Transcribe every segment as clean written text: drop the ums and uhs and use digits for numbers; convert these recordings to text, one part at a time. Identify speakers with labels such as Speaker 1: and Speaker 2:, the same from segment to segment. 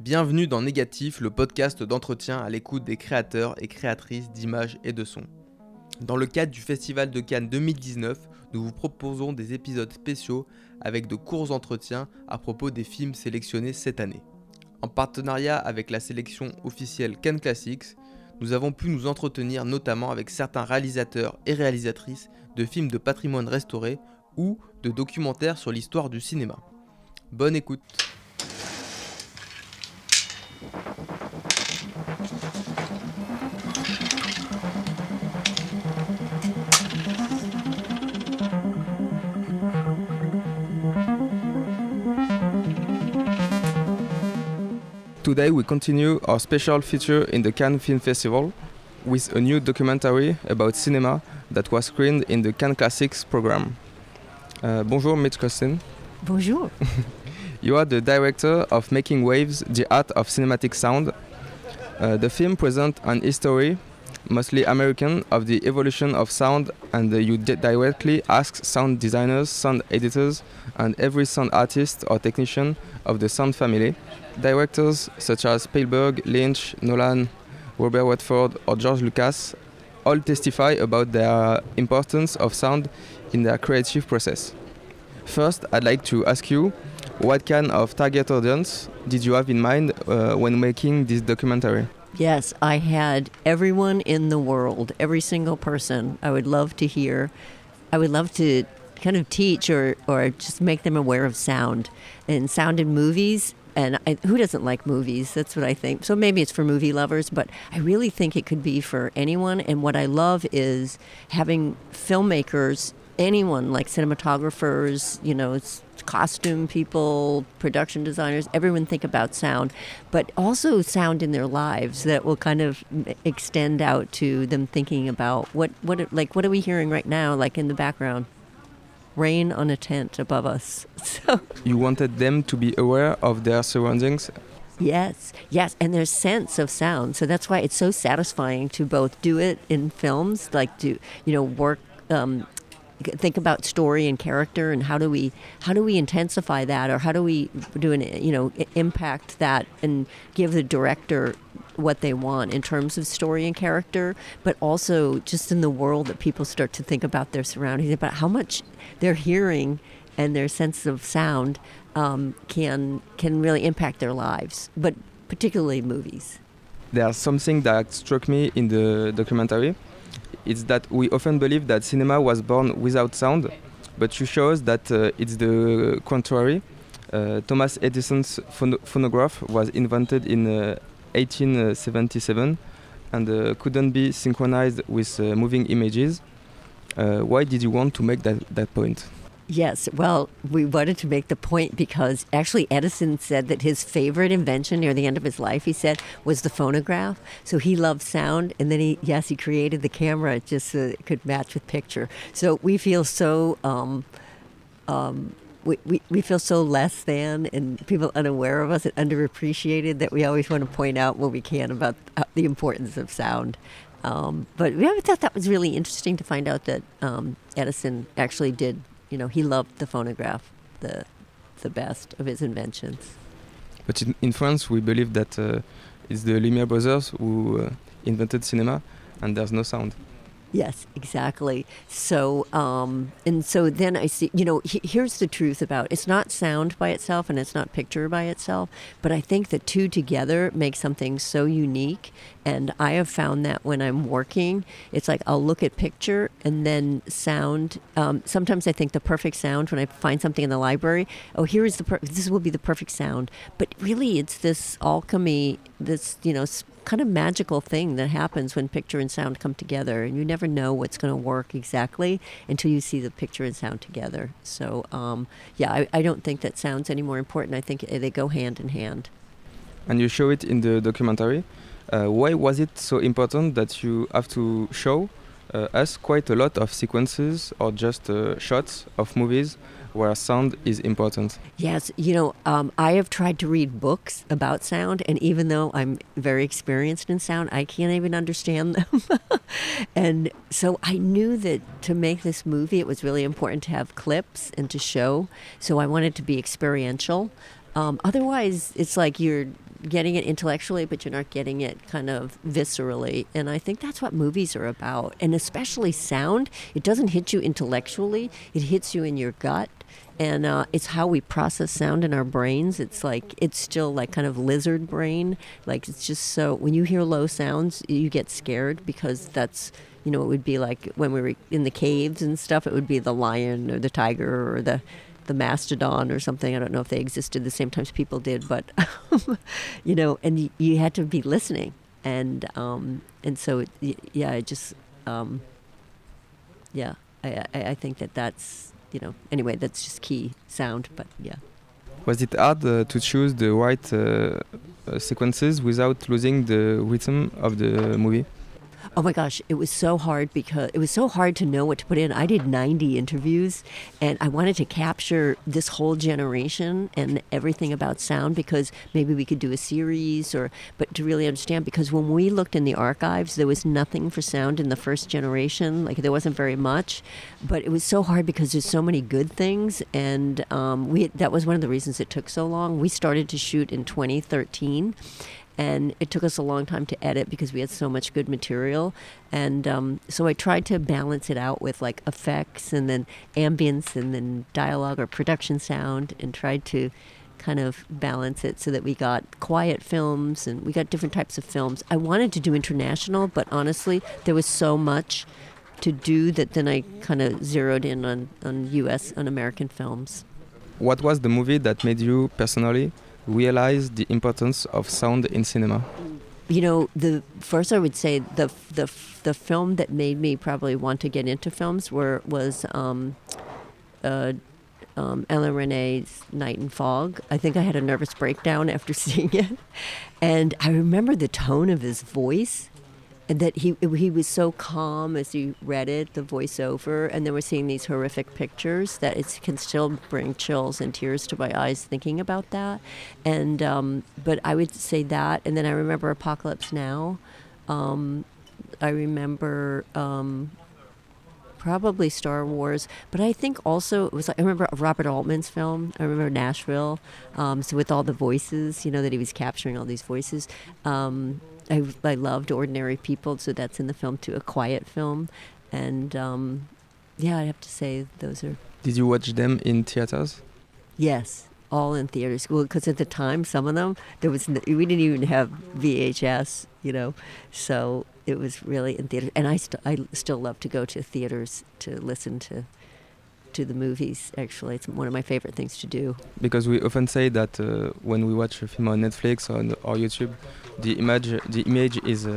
Speaker 1: Bienvenue dans Négatif, le podcast d'entretien à l'écoute des créateurs et créatrices d'images et de sons. Dans le cadre du Festival de Cannes 2019, nous vous proposons des épisodes spéciaux avec de courts entretiens à propos des films sélectionnés cette année. En partenariat avec la sélection officielle Cannes Classics, nous avons pu nous entretenir notamment avec certains réalisateurs et réalisatrices de films de patrimoine restauré ou de documentaires sur l'histoire du cinéma. Bonne écoute. Today we continue our special feature in the Cannes Film Festival with a new documentary about cinema that was screened in the Cannes Classics program. Bonjour Mitch Costin.
Speaker 2: Bonjour.
Speaker 1: You are the director of Making Waves, the Art of Cinematic Sound. The film presents an history, mostly American, of the evolution of sound, and you directly ask sound designers, sound editors, and every sound artist or technician of the sound family. Directors such as Spielberg, Lynch, Nolan, Robert Redford, or George Lucas all testify about the importance of sound in their creative process. First, I'd like to ask you, what kind of target audience did you have in mind when making this documentary?
Speaker 2: Yes, I had everyone in the world, every single person. I would love to hear. I would love to kind of teach or just make them aware of sound and sound in movies. And who doesn't like movies? That's what I think. So maybe it's for movie lovers, but I really think it could be for anyone. And what I love is having filmmakers, anyone like cinematographers, it's costume people, production designers, everyone think about sound, but also sound in their lives that will kind of extend out to them thinking about what are we hearing right now, like in the background? Rain on a tent above us. So
Speaker 1: you wanted them to be aware of their surroundings?
Speaker 2: Yes, and their sense of sound. So that's why it's so satisfying to both do it in films, like to work, think about story and character, and how do we intensify that, or how do we do impact that and give the director what they want in terms of story and character, but also just in the world that people start to think about their surroundings, about how much their hearing and their sense of sound can really impact their lives, but particularly movies.
Speaker 1: There's something that struck me in the documentary. It's that we often believe that cinema was born without sound, but you show us that it's the contrary. Thomas Edison's phonograph was invented in 1877 and couldn't be synchronized with moving images. Why did you want to make that point?
Speaker 2: Yes, well, we wanted to make the point because actually Edison said that his favorite invention near the end of his life, he said, was the phonograph. So he loved sound, and then he created the camera just so it could match with picture. So we feel so we feel so less than, and people unaware of us and underappreciated, that we always want to point out when we can about the importance of sound. But we thought that was really interesting to find out that Edison actually did. He loved the phonograph, the best of his inventions.
Speaker 1: But in France, we believe that it's the Lumière brothers who invented cinema, and there's no sound.
Speaker 2: Yes, exactly. So, and so then I see, here's the truth about it's not sound by itself and it's not picture by itself, but I think the two together make something so unique. And I have found that when I'm working, it's like I'll look at picture and then sound. Sometimes I think the perfect sound when I find something in the library, here is this will be the perfect sound. But really, it's this alchemy, this, kind of magical thing that happens when picture and sound come together, and you never know what's going to work exactly until you see the picture and sound together. So I don't think that sound's any more important. I think they go hand in hand.
Speaker 1: And you show it in the documentary. Why was it so important that you have to show us quite a lot of sequences or just shots of movies where sound is important?
Speaker 2: Yes, I have tried to read books about sound, and even though I'm very experienced in sound, I can't even understand them. And so I knew that to make this movie, it was really important to have clips and to show. So I wanted to be experiential. Otherwise, it's like you're getting it intellectually, but you're not getting it kind of viscerally. And I think that's what movies are about. And especially sound, it doesn't hit you intellectually, it hits you in your gut. And it's how we process sound in our brains. It's still like kind of lizard brain. Like it's just so, when you hear low sounds, you get scared because that's, it would be like when we were in the caves and stuff, it would be the lion or the tiger or the mastodon or something. I don't know if they existed the same time as people did, but, and you had to be listening. And so, I think that's, anyway, that's just key sound, but yeah.
Speaker 1: Was it hard to choose the right sequences without losing the rhythm of the movie?
Speaker 2: Oh my gosh, it was so hard because it was so hard to know what to put in. I did 90 interviews and I wanted to capture this whole generation and everything about sound because maybe we could do a series but to really understand, because when we looked in the archives, there was nothing for sound in the first generation. Like there wasn't very much, but it was so hard because there's so many good things. And that was one of the reasons it took so long. We started to shoot in 2013. And it took us a long time to edit because we had so much good material. And so I tried to balance it out with like effects and then ambience and then dialogue or production sound, and tried to kind of balance it so that we got quiet films and we got different types of films. I wanted to do international, but honestly, there was so much to do that then I kind of zeroed in on American films.
Speaker 1: What was the movie that made you personally realize the importance of sound in cinema?
Speaker 2: The first I would say the film that made me probably want to get into films was Ellen Renee's Night and Fog. I think I had a nervous breakdown after seeing it, and I remember the tone of his voice. And that he was so calm as you read it, the voiceover, and then we're seeing these horrific pictures that it can still bring chills and tears to my eyes thinking about that. And but I would say that, and then I remember Apocalypse Now. I remember probably Star Wars, but I think also it was I remember Robert Altman's film. I remember Nashville, so with all the voices, that he was capturing all these voices. I loved Ordinary People, so that's in the film too, a quiet film. And I have to say those are...
Speaker 1: Did you watch them in theaters?
Speaker 2: Yes, all in theaters. Well, because at the time, some of them, we didn't even have VHS, so it was really in theaters. And I still love to go to theaters to listen to the movies. Actually, it's one of my favorite things to do.
Speaker 1: Because we often say that when we watch a film on Netflix or YouTube, the image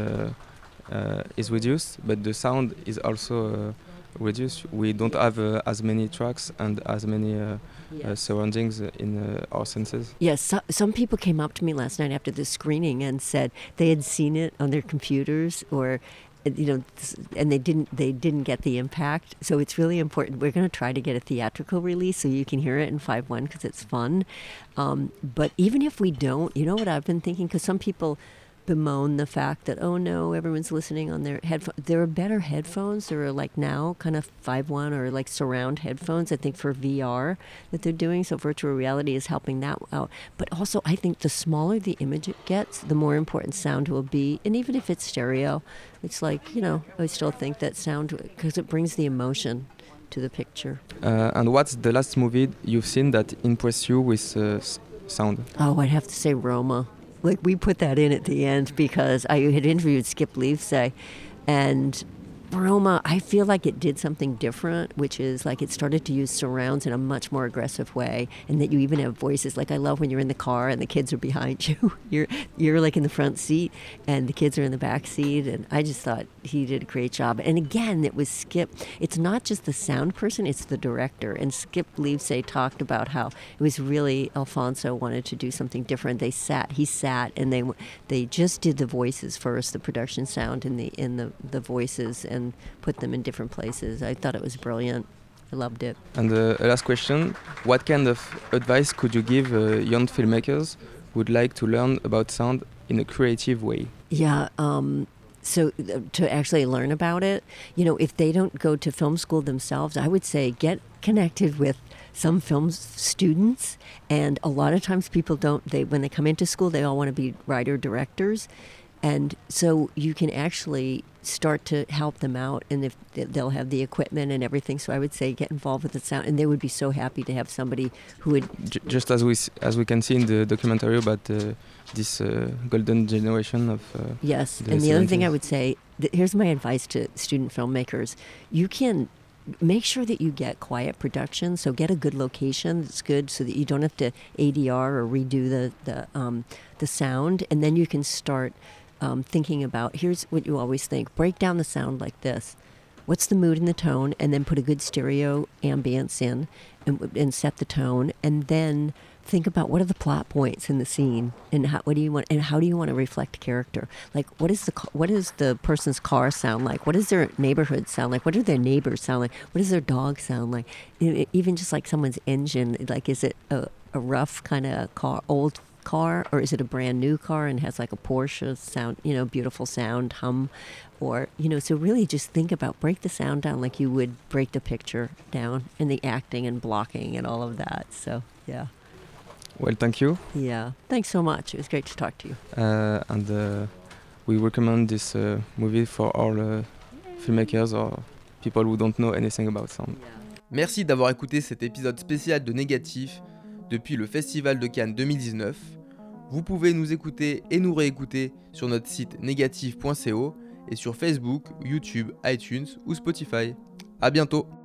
Speaker 1: is reduced, but the sound is also reduced. We don't have as many tracks and as many surroundings in our senses.
Speaker 2: Yes, some people came up to me last night after the screening and said they had seen it on their computers or and they didn't get the impact. So it's really important. We're going to try to get a theatrical release so you can hear it in 5.1 because it's fun. But even if we don't, you know what I've been thinking? Because some people bemoan the fact that, oh no, everyone's listening on their headphones. There are better headphones. There are like now kind of 5.1 or like surround headphones, I think, for VR that they're doing. So virtual reality is helping that out. But also I think the smaller the image it gets, the more important sound will be. And even if it's stereo, it's like, I still think that sound, because it brings the emotion to the picture.
Speaker 1: And what's the last movie you've seen that impressed you with sound?
Speaker 2: Oh, I'd have to say Roma. Like, we put that in at the end because I had interviewed Skip Leafsay, and Roma, I feel like it did something different, which is like it started to use surrounds in a much more aggressive way, and that you even have voices. Like, I love when you're in the car and the kids are behind you. You're like in the front seat and the kids are in the back seat, and I just thought he did a great job. And again, it was Skip. It's not just the sound person, it's the director. And Skip Leafsay talked about how it was really Alfonso wanted to do something different. He sat and they just did the voices first, the production sound and the voices, and put them in different places. I thought it was brilliant. I loved it.
Speaker 1: And last question, what kind of advice could you give young filmmakers who would like to learn about sound in a creative way?
Speaker 2: Yeah, So to actually learn about it, if they don't go to film school themselves, I would say get connected with some film students. And a lot of times people when they come into school, they all want to be writer directors. And so you can actually start to help them out, and if they'll have the equipment and everything. So I would say get involved with the sound, and they would be so happy to have somebody who would...
Speaker 1: Just as we can see in the documentary about this golden generation of
Speaker 2: yes,
Speaker 1: the
Speaker 2: and the other
Speaker 1: 70s.
Speaker 2: thing I would say, here's my advice to student filmmakers. You can make sure that you get quiet production, so get a good location that's good so that you don't have to ADR or redo the sound, and then you can start thinking about, here's what you always think, break down the sound like this. What's the mood and the tone, and then put a good stereo ambience in and set the tone, and then think about what are the plot points in the scene, and how do you want to reflect character. Like, what is the person's car sound like? What does their neighborhood sound like? What do their neighbors sound like? What does their dog sound like? Even just like someone's engine, like, is it a rough kind of old car, or is it a brand new car and has like a Porsche sound, beautiful sound, hum, or so really just think about, break the sound down like you would break the picture down, and the acting and blocking and all of that. So yeah.
Speaker 1: Well, thank you.
Speaker 2: Yeah, thanks so much. It was great to talk to you.
Speaker 1: And we recommend this movie for all filmmakers or people who don't know anything about sound.
Speaker 3: Merci d'avoir écouté cet épisode spécial de Négatif depuis le Festival de Cannes 2019. Vous pouvez nous écouter et nous réécouter sur notre site négatif.co et sur Facebook, YouTube, iTunes ou Spotify. À bientôt!